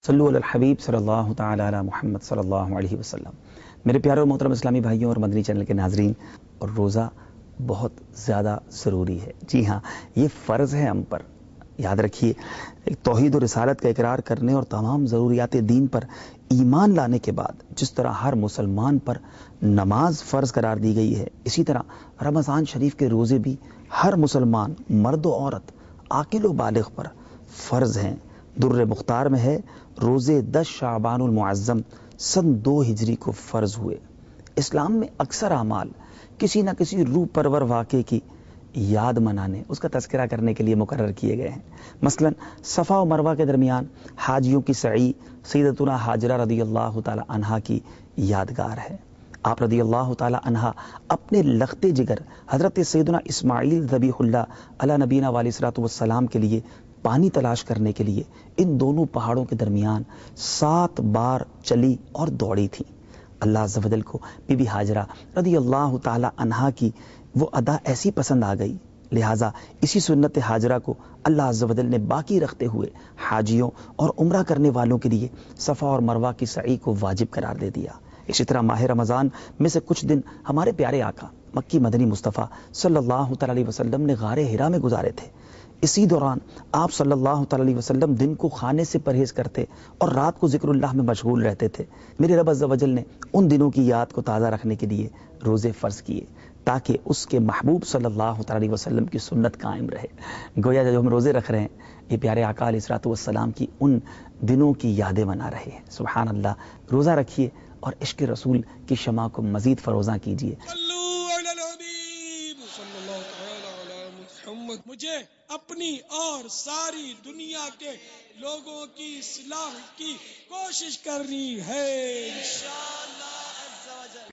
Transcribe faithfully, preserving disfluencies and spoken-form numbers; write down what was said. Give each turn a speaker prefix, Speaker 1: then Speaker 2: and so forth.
Speaker 1: صلو علی الحبیب صلی اللہ تعالی علی محمد صلی اللہ علیہ وسلم۔ میرے پیارے اور محترم اسلامی بھائیوں اور مدنی چینل کے ناظرین، اور روزہ بہت زیادہ ضروری ہے۔ جی ہاں، یہ فرض ہے ہم پر۔ یاد رکھیے، ایک توحید و رسالت کا اقرار کرنے اور تمام ضروریات دین پر ایمان لانے کے بعد جس طرح ہر مسلمان پر نماز فرض قرار دی گئی ہے، اسی طرح رمضان شریف کے روزے بھی ہر مسلمان مرد و عورت، عاقل و بالغ پر فرض ہیں۔ در مختار میں ہے، روزے دس شعبان المعظم سن دو ہجری کو فرض ہوئے۔ اسلام میں اکثر اعمال کسی نہ کسی روح پرور واقعے کی یاد منانے، اس کا تذکرہ کرنے کے لیے مقرر کیے گئے ہیں۔ مثلا صفا و مروہ کے درمیان حاجیوں کی سعی سیدتنا ہاجرہ رضی اللہ تعالی عنہا کی یادگار ہے۔ آپ رضی اللہ تعالی عنہا اپنے لختے جگر حضرت سیدنا اسماعیل ذبیح اللہ علی نبینا علیہ الصلوۃ والسلام کے لیے پانی تلاش کرنے کے لیے ان دونوں پہاڑوں کے درمیان سات بار چلی اور دوڑی تھی۔ اللہ عز و جل کو بی بی ہاجرہ رضی اللہ تعالی عنہا کی وہ ادا ایسی پسند آ گئی، لہٰذا اسی سنت ہاجرہ کو اللہ عز و جل نے باقی رکھتے ہوئے حاجیوں اور عمرہ کرنے والوں کے لیے صفا اور مروہ کی سعی کو واجب قرار دے دیا۔ اسی طرح ماہ رمضان میں سے کچھ دن ہمارے پیارے آقا مکی مدنی مصطفیٰ صلی اللہ تعالی علیہ وسلم نے غار حرا میں گزارے تھے۔ اسی دوران آپ صلی اللہ تعالی علیہ وسلم دن کو کھانے سے پرہیز کرتے اور رات کو ذکر اللہ میں مشغول رہتے تھے۔ میرے رب عز و جل نے ان دنوں کی یاد کو تازہ رکھنے کے لیے روزے فرض کیے تاکہ اس کے محبوب صلی اللہ تعالی علیہ وسلم کی سنت قائم رہے۔ گویا جو ہم روزے رکھ رہے ہیں، یہ پیارے آقا علیہ الصلوۃ والسلام کی ان دنوں کی یادیں منا رہے ہیں۔ سبحان اللہ، روزہ رکھیے اور عشق رسول کی شمع کو مزید فروزاں کیجیے۔
Speaker 2: مجھے اپنی اور ساری دنیا کے لوگوں کی اصلاح کی کوشش کرنی ہے۔